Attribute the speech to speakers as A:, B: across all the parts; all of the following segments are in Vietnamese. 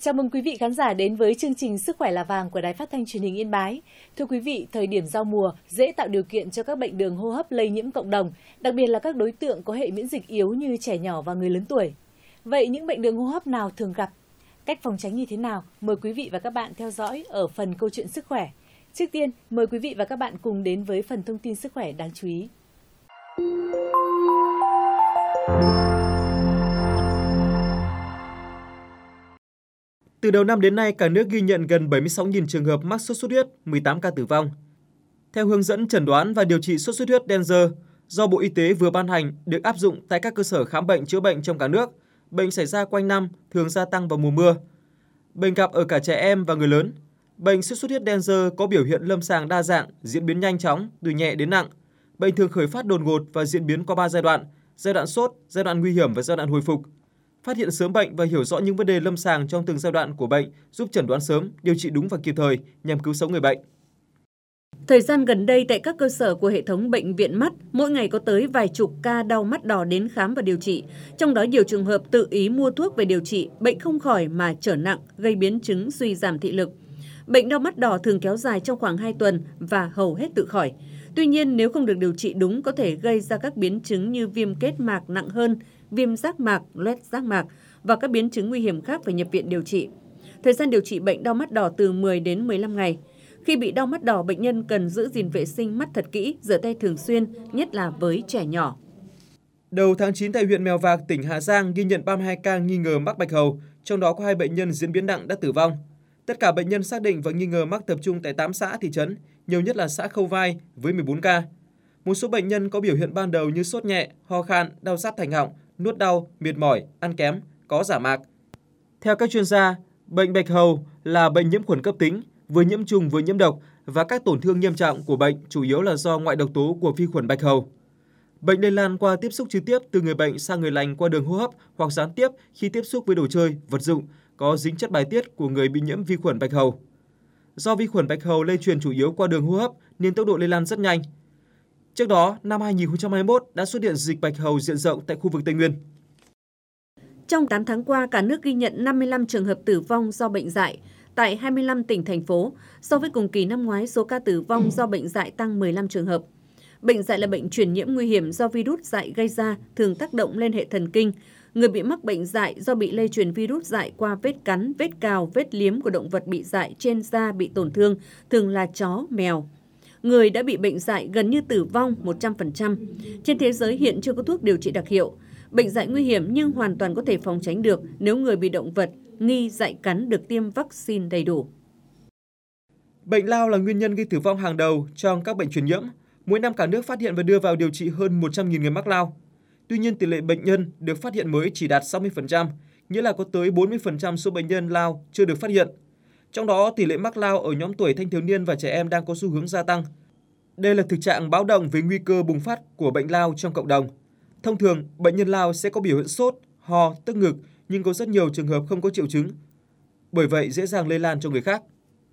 A: Chào mừng quý vị khán giả đến với chương trình Sức khỏe là vàng của Đài Phát thanh Truyền hình Yên Bái. Thưa quý vị, thời điểm giao mùa dễ tạo điều kiện cho các bệnh đường hô hấp lây nhiễm cộng đồng, đặc biệt là các đối tượng có hệ miễn dịch yếu như trẻ nhỏ và người lớn tuổi. Vậy những bệnh đường hô hấp nào thường gặp? Cách phòng tránh như thế nào? Mời quý vị và các bạn theo dõi ở phần câu chuyện sức khỏe. Trước tiên, mời quý vị và các bạn cùng đến với phần thông tin sức khỏe đáng chú ý.
B: Từ đầu năm đến nay, cả nước ghi nhận gần 76.000 trường hợp mắc sốt xuất huyết, 18 ca tử vong. Theo hướng dẫn chẩn đoán và điều trị sốt xuất huyết Denzer do Bộ Y tế vừa ban hành được áp dụng tại các cơ sở khám bệnh chữa bệnh trong cả nước, bệnh xảy ra quanh năm, thường gia tăng vào mùa mưa. Bệnh gặp ở cả trẻ em và người lớn. Bệnh sốt xuất huyết Denzer có biểu hiện lâm sàng đa dạng, diễn biến nhanh chóng, từ nhẹ đến nặng. Bệnh thường khởi phát đột ngột và diễn biến qua 3 giai đoạn sốt, giai đoạn nguy hiểm và giai đoạn hồi phục. Phát hiện sớm bệnh và hiểu rõ những vấn đề lâm sàng trong từng giai đoạn của bệnh giúp chẩn đoán sớm, điều trị đúng và kịp thời nhằm cứu sống người bệnh.
C: Thời gian gần đây tại các cơ sở của hệ thống bệnh viện mắt, mỗi ngày có tới vài chục ca đau mắt đỏ đến khám và điều trị. Trong đó nhiều trường hợp tự ý mua thuốc về điều trị, bệnh không khỏi mà trở nặng, gây biến chứng suy giảm thị lực. Bệnh đau mắt đỏ thường kéo dài trong khoảng 2 tuần và hầu hết tự khỏi. Tuy nhiên, nếu không được điều trị đúng có thể gây ra các biến chứng như viêm kết mạc nặng hơn, viêm giác mạc, loét giác mạc và các biến chứng nguy hiểm khác phải nhập viện điều trị. Thời gian điều trị bệnh đau mắt đỏ từ 10 đến 15 ngày. Khi bị đau mắt đỏ, bệnh nhân cần giữ gìn vệ sinh mắt thật kỹ, rửa tay thường xuyên, nhất là với trẻ nhỏ.
B: Đầu tháng 9 tại huyện Mèo Vạc, tỉnh Hà Giang ghi nhận 32 ca nghi ngờ mắc bạch hầu, trong đó có 2 bệnh nhân diễn biến nặng đã tử vong. Tất cả bệnh nhân xác định và nghi ngờ mắc tập trung tại 8 xã thị trấn, nhiều nhất là xã Khâu Vai với 14 ca. Một số bệnh nhân có biểu hiện ban đầu như sốt nhẹ, ho khan, đau rát thành họng, nuốt đau, mệt mỏi, ăn kém, có giả mạc. Theo các chuyên gia, bệnh bạch hầu là bệnh nhiễm khuẩn cấp tính, vừa nhiễm trùng vừa nhiễm độc và các tổn thương nghiêm trọng của bệnh chủ yếu là do ngoại độc tố của vi khuẩn bạch hầu. Bệnh lây lan qua tiếp xúc trực tiếp từ người bệnh sang người lành qua đường hô hấp hoặc gián tiếp khi tiếp xúc với đồ chơi, vật dụng có dính chất bài tiết của người bị nhiễm vi khuẩn bạch hầu. Do vi khuẩn bạch hầu lây truyền chủ yếu qua đường hô hấp nên tốc độ lây lan rất nhanh. Trước đó, năm 2021 đã xuất hiện dịch bạch hầu diện rộng tại khu vực Tây Nguyên.
C: Trong 8 tháng qua, cả nước ghi nhận 55 trường hợp tử vong do bệnh dại tại 25 tỉnh, thành phố. So với cùng kỳ năm ngoái, số ca tử vong do bệnh dại tăng 15 trường hợp. Bệnh dại là bệnh truyền nhiễm nguy hiểm do virus dại gây ra, thường tác động lên hệ thần kinh. Người bị mắc bệnh dại do bị lây truyền virus dại qua vết cắn, vết cào, vết liếm của động vật bị dại trên da bị tổn thương, thường là chó, mèo. Người đã bị bệnh dại gần như tử vong 100%. Trên thế giới hiện chưa có thuốc điều trị đặc hiệu. Bệnh dại nguy hiểm nhưng hoàn toàn có thể phòng tránh được nếu người bị động vật nghi dại cắn được tiêm vaccine đầy đủ.
B: Bệnh lao là nguyên nhân gây tử vong hàng đầu trong các bệnh truyền nhiễm. Mỗi năm cả nước phát hiện và đưa vào điều trị hơn 100.000 người mắc lao. Tuy nhiên, tỷ lệ bệnh nhân được phát hiện mới chỉ đạt 60%, nghĩa là có tới 40% số bệnh nhân lao chưa được phát hiện. Trong đó, tỷ lệ mắc lao ở nhóm tuổi thanh thiếu niên và trẻ em đang có xu hướng gia tăng. Đây là thực trạng báo động về nguy cơ bùng phát của bệnh lao trong cộng đồng. Thông thường, bệnh nhân lao sẽ có biểu hiện sốt, ho, tức ngực, nhưng có rất nhiều trường hợp không có triệu chứng. Bởi vậy, dễ dàng lây lan cho người khác.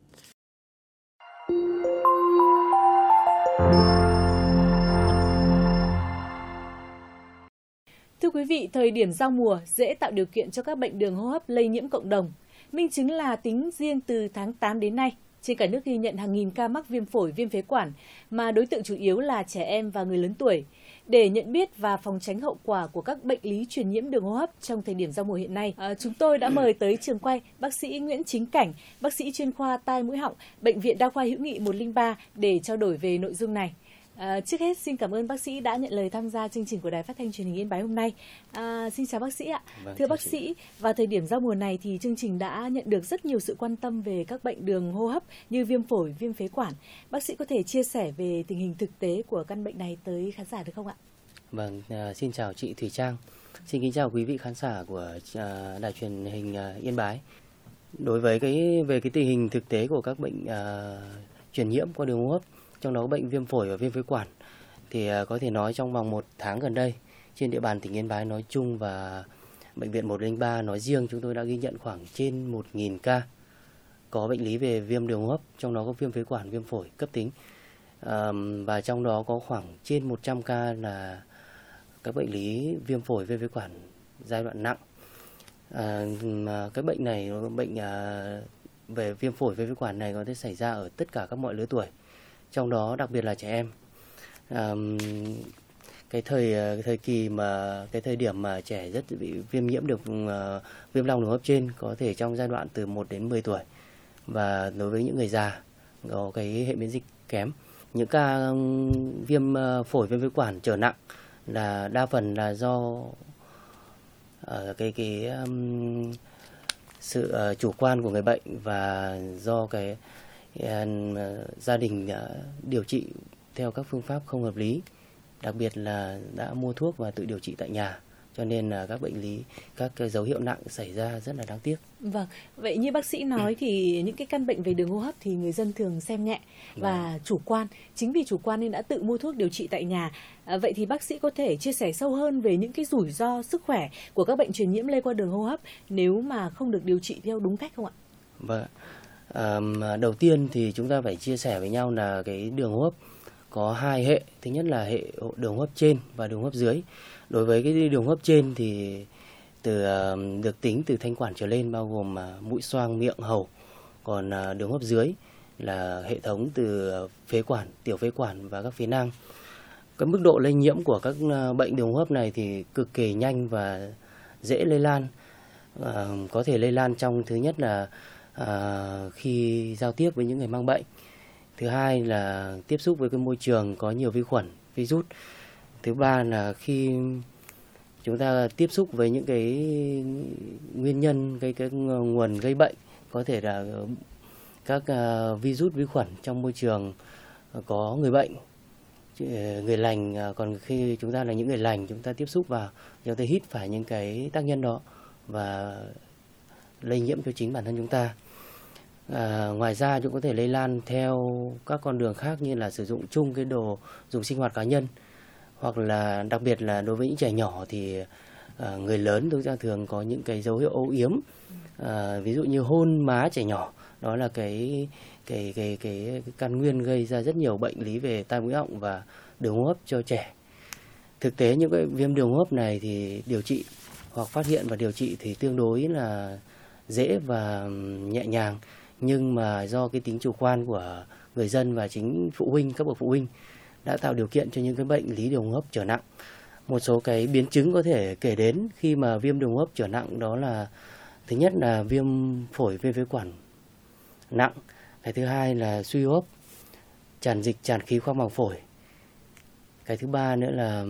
A: Thưa quý vị, thời điểm giao mùa dễ tạo điều kiện cho các bệnh đường hô hấp lây nhiễm cộng đồng. Minh chứng là tính riêng từ tháng 8 đến nay, trên cả nước ghi nhận hàng nghìn ca mắc viêm phổi, viêm phế quản, mà đối tượng chủ yếu là trẻ em và người lớn tuổi. Để nhận biết và phòng tránh hậu quả của các bệnh lý truyền nhiễm đường hô hấp trong thời điểm giao mùa hiện nay, chúng tôi đã mời tới trường quay bác sĩ Nguyễn Chính Cảnh, bác sĩ chuyên khoa tai mũi họng, Bệnh viện Đa khoa Hữu nghị 103 để trao đổi về nội dung này. Trước hết xin cảm ơn bác sĩ đã nhận lời tham gia chương trình của Đài Phát thanh Truyền hình Yên Bái hôm nay. Xin chào bác sĩ ạ. Thưa bác sĩ, vào thời điểm giao mùa này thì chương trình đã nhận được rất nhiều sự quan tâm về các bệnh đường hô hấp như viêm phổi, viêm phế quản. Bác sĩ có thể chia sẻ về tình hình thực tế của căn bệnh này tới khán giả được không ạ?
D: Vâng, xin chào chị Thủy Trang. Xin kính chào quý vị khán giả của Đài Truyền hình Yên Bái. Đối với về tình hình thực tế của các bệnh truyền nhiễm qua đường hô hấp, trong đó bệnh viêm phổi và viêm phế quản, thì có thể nói trong vòng 1 tháng gần đây, trên địa bàn tỉnh Yên Bái nói chung và Bệnh viện 103 nói riêng, chúng tôi đã ghi nhận khoảng trên 1.000 ca có bệnh lý về viêm đường hô hấp, trong đó có viêm phế quản, viêm phổi cấp tính. Và trong đó có khoảng trên 100 ca là các bệnh lý viêm phổi, viêm phế quản giai đoạn nặng. Cái bệnh này, bệnh về viêm phổi viêm phế quản này có thể xảy ra ở tất cả các mọi lứa tuổi, trong đó đặc biệt là trẻ em. Cái thời điểm mà trẻ rất bị viêm nhiễm được viêm long đường hô hấp trên có thể trong giai đoạn từ 1 đến 10 tuổi, và đối với những người già có cái hệ miễn dịch kém. Những ca viêm phổi viêm phế quản trở nặng là đa phần là do sự chủ quan của người bệnh và do cái gia đình điều trị theo các phương pháp không hợp lý, đặc biệt là đã mua thuốc và tự điều trị tại nhà, cho nên là các cái dấu hiệu nặng xảy ra rất là đáng tiếc.
A: Vâng, vậy như bác sĩ nói thì những cái căn bệnh về đường hô hấp thì người dân thường xem nhẹ và chủ quan. Chính vì chủ quan nên đã tự mua thuốc điều trị tại nhà. Vậy thì bác sĩ có thể chia sẻ sâu hơn về những cái rủi ro sức khỏe của các bệnh truyền nhiễm lây qua đường hô hấp nếu mà không được điều trị theo đúng cách không ạ?
D: Vâng, đầu tiên thì chúng ta phải chia sẻ với nhau là cái đường hô hấp có hai hệ. Thứ nhất là hệ đường hô hấp trên và đường hô hấp dưới. Đối với cái đường hô hấp trên thì được tính từ thanh quản trở lên, bao gồm mũi, xoang, miệng, hầu. Còn đường hô hấp dưới là hệ thống từ phế quản, tiểu phế quản và các phế nang. Cái mức độ lây nhiễm của các bệnh đường hô hấp này thì cực kỳ nhanh và dễ lây lan. Có thể lây lan trong, thứ nhất là khi giao tiếp với những người mang bệnh. Thứ hai là tiếp xúc với cái môi trường có nhiều vi khuẩn, virus. Thứ ba là khi chúng ta tiếp xúc với những cái nguyên nhân, cái nguồn gây bệnh, có thể là các virus, vi khuẩn trong môi trường có người bệnh, người lành. Còn khi chúng ta là những người lành, chúng ta tiếp xúc vào, chúng ta hít phải những cái tác nhân đó và lây nhiễm cho chính bản thân chúng ta. Ngoài ra chúng có thể lây lan theo các con đường khác như là sử dụng chung cái đồ dùng sinh hoạt cá nhân, hoặc là đặc biệt là đối với những trẻ nhỏ thì người lớn chúng ta thường có những cái dấu hiệu âu yếm, ví dụ như hôn má trẻ nhỏ, đó là cái căn nguyên gây ra rất nhiều bệnh lý về tai mũi họng và đường hô hấp cho trẻ. Thực tế những cái viêm đường hô hấp này thì điều trị hoặc phát hiện và điều trị thì tương đối là dễ và nhẹ nhàng, nhưng mà do cái tính chủ quan của người dân và chính phụ huynh, các bậc phụ huynh đã tạo điều kiện cho những cái bệnh lý đường hô hấp trở nặng. Một số cái biến chứng có thể kể đến khi mà viêm đường hô hấp trở nặng, đó là thứ nhất là viêm phổi viêm phế quản nặng, cái thứ hai là suy hô hấp, tràn dịch, tràn khí khoang màng phổi, cái thứ ba nữa là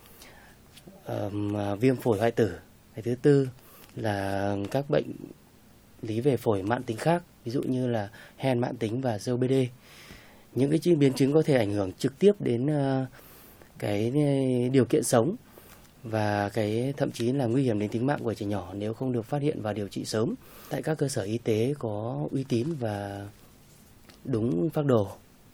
D: viêm phổi hoại tử, cái thứ tư là các bệnh lý về phổi mãn tính khác, ví dụ như là hen mãn tính và COPD. Những cái biến chứng có thể ảnh hưởng trực tiếp đến cái điều kiện sống và cái thậm chí là nguy hiểm đến tính mạng của trẻ nhỏ nếu không được phát hiện và điều trị sớm tại các cơ sở y tế có uy tín và đúng phác đồ.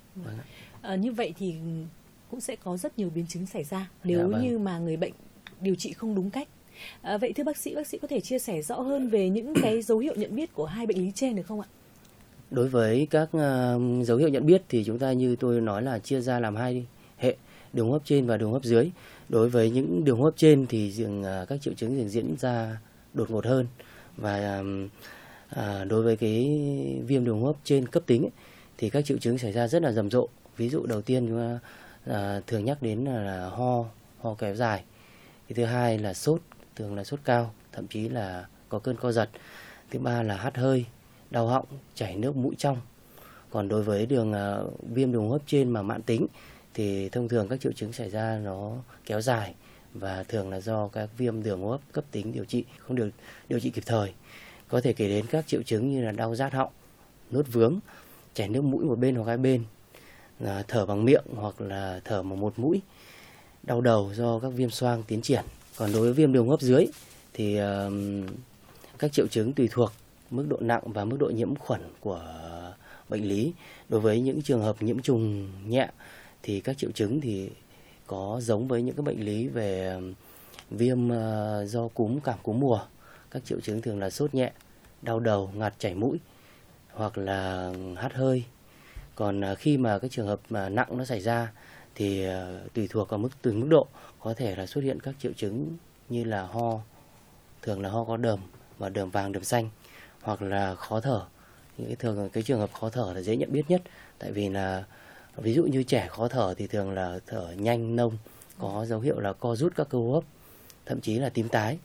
A: Như vậy thì cũng sẽ có rất nhiều biến chứng xảy ra nếu như mà người bệnh điều trị không đúng cách. Vậy thưa bác sĩ có thể chia sẻ rõ hơn về những cái dấu hiệu nhận biết của hai bệnh lý trên được không ạ? Đối với các dấu hiệu nhận biết thì chúng ta như tôi nói là chia ra làm hai hệ, đường hô hấp trên và đường hô hấp dưới. Đối với những đường hô hấp trên thì các triệu chứng diễn ra đột ngột hơn, và đối với cái viêm đường hô hấp trên cấp tính thì các triệu chứng xảy ra rất là rầm rộ. Ví dụ đầu tiên chúng ta thường nhắc đến là ho kéo dài. Cái thứ hai là sốt, thường là sốt cao, thậm chí là có cơn co giật. Thứ ba là hắt hơi, đau họng, chảy nước mũi trong. Còn đối với viêm đường hô hấp trên mà mãn tính thì thông thường các triệu chứng xảy ra nó kéo dài và thường là do các viêm đường hô hấp cấp tính không được điều trị kịp thời. Có thể kể đến các triệu chứng như là đau rát họng, nuốt vướng, chảy nước mũi một bên hoặc hai bên, thở bằng miệng hoặc là thở bằng một mũi, đau đầu do các viêm xoang tiến triển. Còn đối với viêm đường hô hấp dưới thì các triệu chứng tùy thuộc mức độ nặng và mức độ nhiễm khuẩn của bệnh lý. Đối với những trường hợp nhiễm trùng nhẹ thì các triệu chứng thì có giống với những cái bệnh lý về viêm do cảm cúm mùa. Các triệu chứng thường là sốt nhẹ, đau đầu, ngạt, chảy mũi hoặc là hắt hơi. Còn khi mà cái trường hợp mà nặng nó xảy ra thì tùy thuộc vào từng mức độ có thể là xuất hiện các triệu chứng như là ho, thường là ho có đờm,
D: và đờm vàng, đờm xanh, hoặc là khó thở. Cái trường hợp khó thở là dễ nhận biết nhất, tại vì là ví dụ như trẻ khó thở thì thường là thở nhanh, nông, có dấu hiệu là co rút các cơ hô hấp, thậm chí là tím tái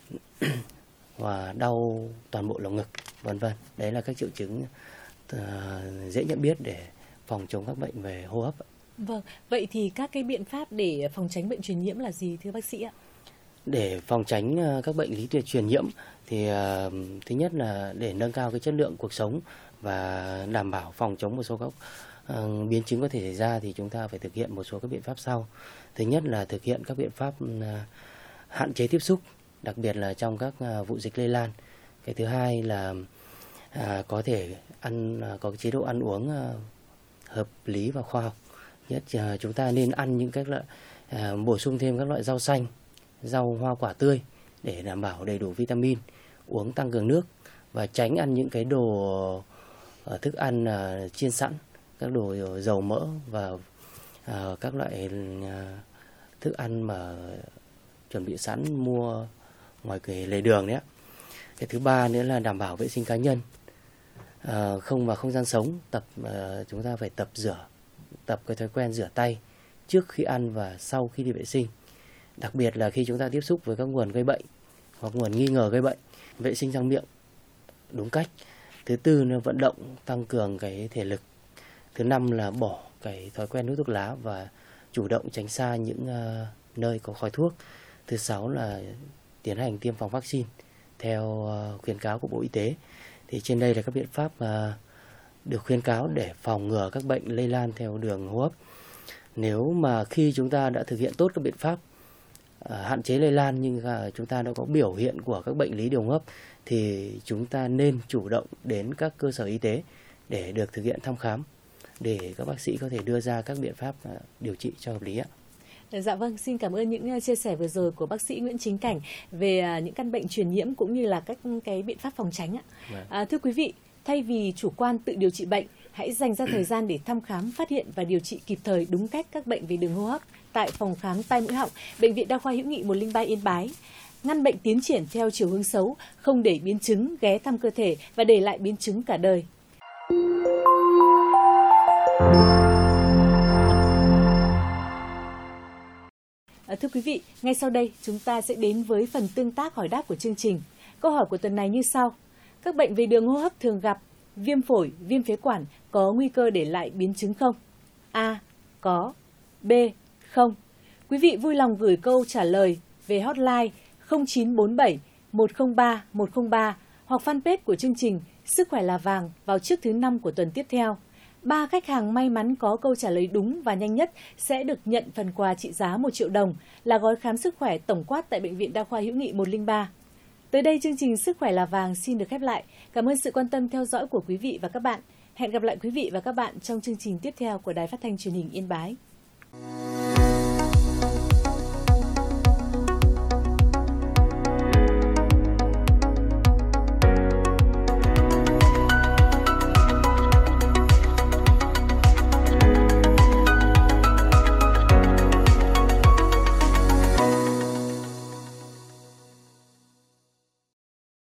D: và đau toàn bộ lồng ngực, vân vân. Đấy là các triệu chứng dễ nhận biết để phòng chống các bệnh về hô hấp.
A: Vâng, vậy thì các cái biện pháp để phòng tránh bệnh truyền nhiễm là gì thưa bác sĩ ạ?
D: Để phòng tránh các bệnh lý truyền nhiễm thì thứ nhất là để nâng cao cái chất lượng cuộc sống và đảm bảo phòng chống một số các biến chứng có thể xảy ra thì chúng ta phải thực hiện một số các biện pháp sau. Thứ nhất là thực hiện các biện pháp hạn chế tiếp xúc, đặc biệt là trong các vụ dịch lây lan. Cái thứ hai là có thể có chế độ ăn uống hợp lý và khoa học. Nhất chúng ta nên ăn những các loại bổ sung thêm các loại rau xanh, rau hoa quả tươi để đảm bảo đầy đủ vitamin, uống tăng cường nước và tránh ăn những cái đồ thức ăn chiên sẵn, các đồ dầu mỡ và các loại thức ăn mà chuẩn bị sẵn mua ngoài cái lề đường đấy. Cái thứ ba nữa là đảm bảo vệ sinh cá nhân, không vào không gian sống, chúng ta phải tập cái thói quen rửa tay trước khi ăn và sau khi đi vệ sinh. Đặc biệt là khi chúng ta tiếp xúc với các nguồn gây bệnh hoặc nguồn nghi ngờ gây bệnh, vệ sinh răng miệng đúng cách. Thứ tư là vận động tăng cường cái thể lực. Thứ năm là bỏ cái thói quen hút thuốc lá và chủ động tránh xa những nơi có khói thuốc. Thứ sáu là tiến hành tiêm phòng vaccine theo khuyến cáo của Bộ Y tế. Thì trên đây là các biện pháp được khuyến cáo để phòng ngừa các bệnh lây lan theo đường hô hấp. Nếu mà khi chúng ta đã thực hiện tốt các biện pháp hạn chế lây lan nhưng chúng ta đã có biểu hiện của các bệnh lý đường hô hấp thì chúng ta nên chủ động đến các cơ sở y tế để được thực hiện thăm khám, để các bác sĩ có thể đưa ra các biện pháp điều trị cho hợp lý ạ.
A: Dạ vâng, xin cảm ơn những chia sẻ vừa rồi của bác sĩ Nguyễn Chính Cảnh về những căn bệnh truyền nhiễm cũng như là các cái biện pháp phòng tránh ạ. Thưa quý vị, thay vì chủ quan tự điều trị bệnh, hãy dành ra thời gian để thăm khám, phát hiện và điều trị kịp thời đúng cách các bệnh về đường hô hấp tại phòng khám tai mũi họng, Bệnh viện Đa khoa Hữu nghị 103 Yên Bái. Ngăn bệnh tiến triển theo chiều hướng xấu, không để biến chứng ghé thăm cơ thể và để lại biến chứng cả đời. Thưa quý vị, ngay sau đây chúng ta sẽ đến với phần tương tác hỏi đáp của chương trình. Câu hỏi của tuần này như sau. Các bệnh về đường hô hấp thường gặp viêm phổi, viêm phế quản có nguy cơ để lại biến chứng không? A. Có. B. Không. Quý vị vui lòng gửi câu trả lời về hotline 0947 103 103 hoặc fanpage của chương trình Sức khỏe là vàng vào trước thứ 5 của tuần tiếp theo. 3 khách hàng may mắn có câu trả lời đúng và nhanh nhất sẽ được nhận phần quà trị giá 1 triệu đồng là gói khám sức khỏe tổng quát tại Bệnh viện Đa khoa Hữu nghị 103. Tới đây chương trình Sức khỏe là vàng xin được khép lại. Cảm ơn sự quan tâm theo dõi của quý vị và các bạn. Hẹn gặp lại quý vị và các bạn trong chương trình tiếp theo của Đài Phát thanh Truyền hình Yên Bái.